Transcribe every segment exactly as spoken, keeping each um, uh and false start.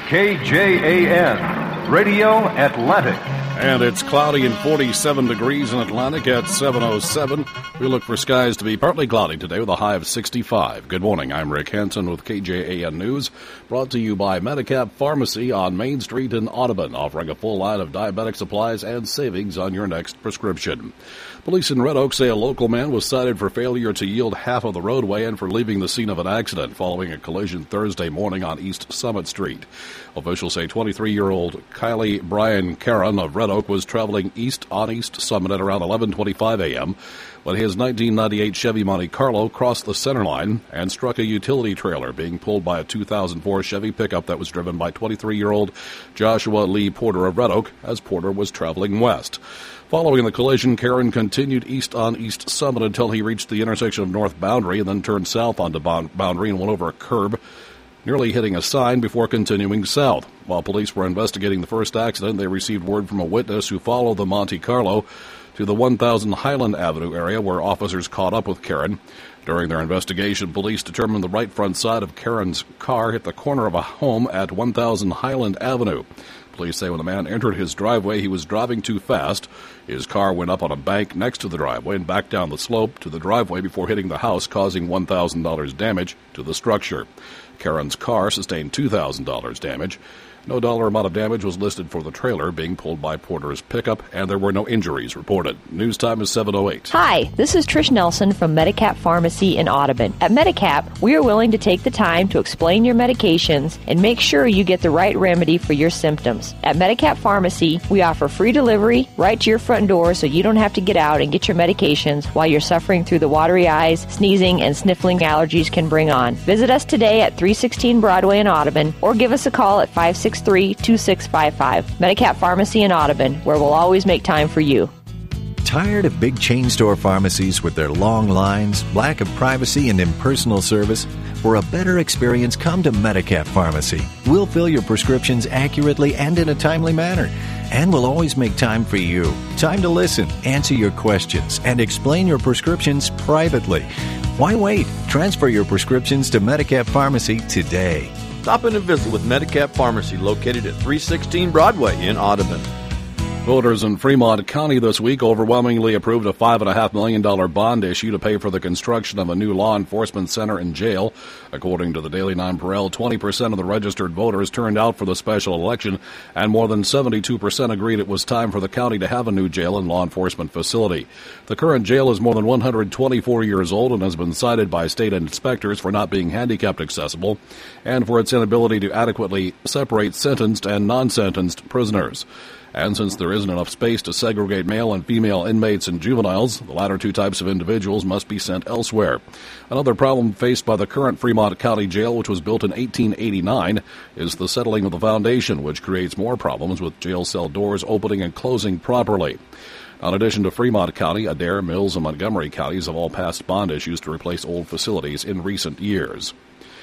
K J A N, Radio Atlantic. And it's cloudy and forty-seven degrees in Atlantic at seven oh seven. We look for skies to be partly cloudy today with a high of sixty-five. Good morning. I'm Rick Hansen with K J A N News, brought to you by Medicap Pharmacy on Main Street in Audubon, offering a full line of diabetic supplies and savings on your next prescription. Police in Red Oak say a local man was cited for failure to yield half of the roadway and for leaving the scene of an accident following a collision Thursday morning on East Summit Street. Officials say twenty-three-year-old Kylie Brian Caron of Red Oak was traveling east on East Summit at around eleven twenty-five a.m. when his nineteen ninety-eight Chevy Monte Carlo crossed the center line and struck a utility trailer being pulled by a two thousand four Chevy pickup that was driven by twenty-three-year-old Joshua Lee Porter of Red Oak as Porter was traveling west. Following the collision, Caron continued east on East Summit until he reached the intersection of North Boundary and then turned south onto Boundary and went over a curb, nearly hitting a sign before continuing south. While police were investigating the first accident, they received word from a witness who followed the Monte Carlo to the one thousand Highland Avenue area where officers caught up with Caron. During their investigation, police determined the right front side of Caron's car hit the corner of a home at one thousand Highland Avenue. Police say when the man entered his driveway, he was driving too fast. His car went up on a bank next to the driveway and back down the slope to the driveway before hitting the house, causing one thousand dollars damage to the structure. Caron's car sustained two thousand dollars damage. No dollar amount of damage was listed for the trailer being pulled by Porter's pickup, and there were no injuries reported. News time is seven oh eight. Hi, this is Trish Nelson from Medicap Pharmacy in Audubon. At Medicap, we are willing to take the time to explain your medications and make sure you get the right remedy for your symptoms. At Medicap Pharmacy, we offer free delivery right to your front door so you don't have to get out and get your medications while you're suffering through the watery eyes, sneezing, and sniffling allergies can bring on. Visit us today at three sixteen Broadway in Audubon or give us a call at five six three, two six five five. Medicap Pharmacy in Audubon, where we'll always make time for you. Tired of big chain store pharmacies with their long lines, lack of privacy, and impersonal service? For a better experience, come to Medicap Pharmacy. We'll fill your prescriptions accurately and in a timely manner. And we'll always make time for you. Time to listen, answer your questions, and explain your prescriptions privately. Why wait? Transfer your prescriptions to Medicap Pharmacy today. Stop in and visit with Medicap Pharmacy, located at three sixteen Broadway in Audubon. Voters in Fremont County this week overwhelmingly approved a five point five million dollars bond issue to pay for the construction of a new law enforcement center and jail. According to the Daily Nonpareil, twenty percent of the registered voters turned out for the special election, and more than seventy-two percent agreed it was time for the county to have a new jail and law enforcement facility. The current jail is more than one hundred twenty-four years old and has been cited by state inspectors for not being handicapped accessible and for its inability to adequately separate sentenced and non-sentenced prisoners. And since there isn't enough space to segregate male and female inmates and juveniles, the latter two types of individuals must be sent elsewhere. Another problem faced by the current Fremont County Jail, which was built in eighteen eighty-nine, is the settling of the foundation, which creates more problems with jail cell doors opening and closing properly. In addition to Fremont County, Adair, Mills, and Montgomery counties have all passed bond issues to replace old facilities in recent years.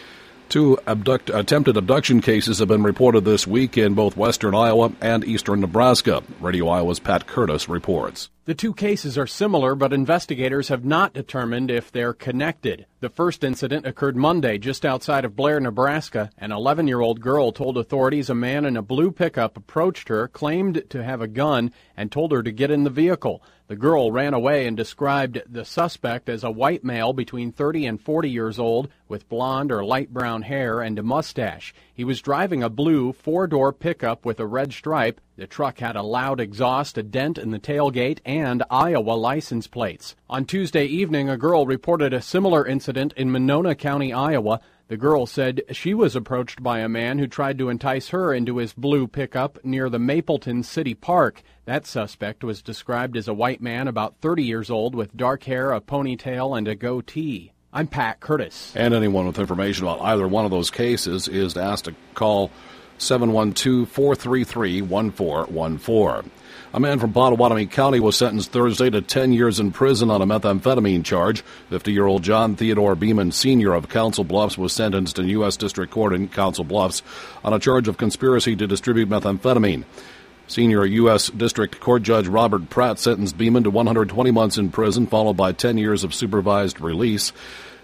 Two abduct, attempted abduction cases have been reported this week in both western Iowa and eastern Nebraska. Radio Iowa's Pat Curtis reports. The two cases are similar, but investigators have not determined if they're connected. The first incident occurred Monday just outside of Blair, Nebraska. An eleven-year-old girl told authorities a man in a blue pickup approached her, claimed to have a gun, and told her to get in the vehicle. The girl ran away and described the suspect as a white male between thirty and forty years old with blonde or light brown hair and a mustache. He was driving a blue four-door pickup with a red stripe. The truck had a loud exhaust, a dent in the tailgate, and Iowa license plates. On Tuesday evening, a girl reported a similar incident in Monona County, Iowa. The girl said she was approached by a man who tried to entice her into his blue pickup near the Mapleton City Park. That suspect was described as a white man about thirty years old with dark hair, a ponytail, and a goatee. I'm Pat Curtis. And anyone with information about either one of those cases is asked to call seven one two, four three three, one four one four. A man from Pottawatomie County was sentenced Thursday to ten years in prison on a methamphetamine charge. fifty-year-old John Theodore Beeman, Senior of Council Bluffs, was sentenced in U S District Court in Council Bluffs on a charge of conspiracy to distribute methamphetamine. Senior U S District Court Judge Robert Pratt sentenced Beeman to one hundred twenty months in prison, followed by ten years of supervised release.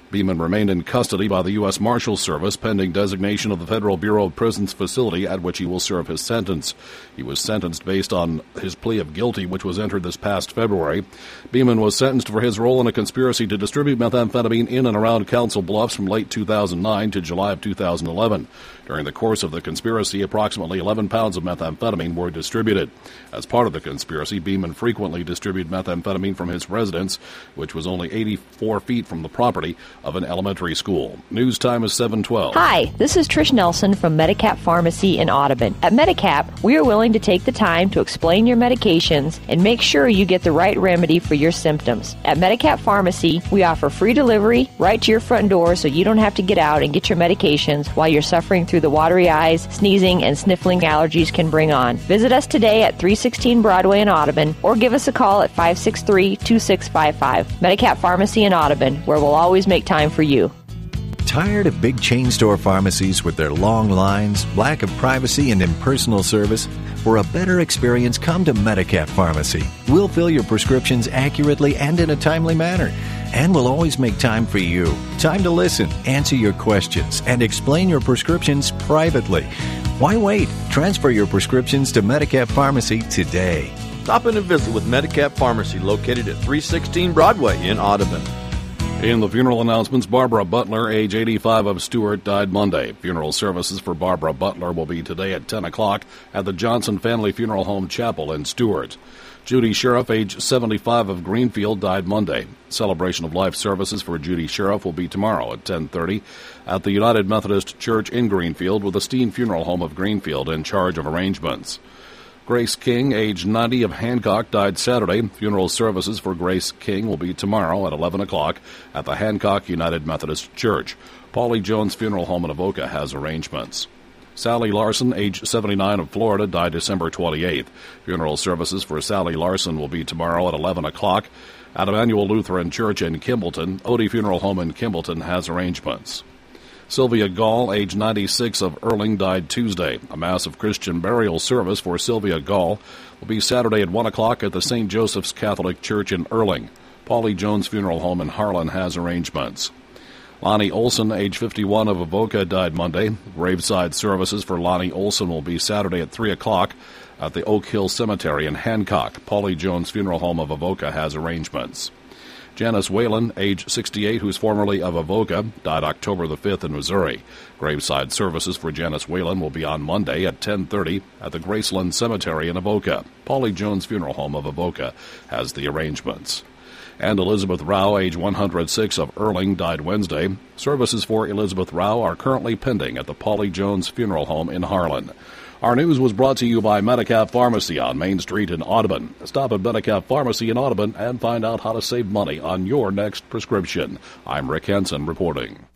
Beeman remained in custody by the U S Marshals Service pending designation of the Federal Bureau of Prisons facility at which he will serve his sentence. He was sentenced based on his plea of guilty, which was entered this past February. Beeman was sentenced for his role in a conspiracy to distribute methamphetamine in and around Council Bluffs from late two thousand nine to July of two thousand eleven. During the course of the conspiracy, approximately eleven pounds of methamphetamine were distributed. As part of the conspiracy, Beeman frequently distributed methamphetamine from his residence, which was only eighty-four feet from the property of an elementary school. News time is seven twelve. Hi, this is Trish Nelson from Medicap Pharmacy in Audubon. At Medicap, we are willing to take the time to explain your medications and make sure you get the right remedy for your symptoms. At Medicap Pharmacy, we offer free delivery right to your front door so you don't have to get out and get your medications while you're suffering through the watery eyes, sneezing, and sniffling allergies can bring on. Visit us today at three sixteen Broadway in Audubon or give us a call at five six three, two six five five. Medicap Pharmacy in Audubon, where we'll always make time for you. Tired of big chain store pharmacies with their long lines, lack of privacy, and impersonal service? For a better experience, come to Medicap Pharmacy. We'll fill your prescriptions accurately and in a timely manner. And we'll always make time for you. Time to listen, answer your questions, and explain your prescriptions privately. Why wait? Transfer your prescriptions to Medicap Pharmacy today. Stop in and visit with Medicap Pharmacy located at three sixteen Broadway in Audubon. In the funeral announcements, Barbara Butler, age eighty-five, of Stuart, died Monday. Funeral services for Barbara Butler will be today at ten o'clock at the Johnson Family Funeral Home Chapel in Stuart. Judy Sheriff, age seventy-five, of Greenfield, died Monday. Celebration of life services for Judy Sheriff will be tomorrow at ten thirty at the United Methodist Church in Greenfield, with the Steen Funeral Home of Greenfield in charge of arrangements. Grace King, age ninety, of Hancock, died Saturday. Funeral services for Grace King will be tomorrow at eleven o'clock at the Hancock United Methodist Church. Paulie Jones Funeral Home in Avoca has arrangements. Sally Larson, age seventy-nine, of Florida, died December twenty-eighth. Funeral services for Sally Larson will be tomorrow at eleven o'clock at Emmanuel Lutheran Church in Kimballton. Odie Funeral Home in Kimballton has arrangements. Sylvia Gall, age ninety-six, of Erling, died Tuesday. A massive Christian burial service for Sylvia Gall will be Saturday at one o'clock at the Saint Joseph's Catholic Church in Erling. Paulie Jones Funeral Home in Harlan has arrangements. Lonnie Olson, age fifty-one, of Avoca, died Monday. Graveside services for Lonnie Olson will be Saturday at three o'clock at the Oak Hill Cemetery in Hancock. Paulie Jones Funeral Home of Avoca has arrangements. Janice Whalen, age sixty-eight, who's formerly of Avoca, died October the fifth in Missouri. Graveside services for Janice Whalen will be on Monday at ten thirty at the Graceland Cemetery in Avoca. Paulie Jones Funeral Home of Avoca has the arrangements. And Elizabeth Rao, age one hundred six, of Erling, died Wednesday. Services for Elizabeth Rao are currently pending at the Paulie Jones Funeral Home in Harlan. Our news was brought to you by Medicap Pharmacy on Main Street in Audubon. Stop at Medicap Pharmacy in Audubon and find out how to save money on your next prescription. I'm Rick Henson reporting.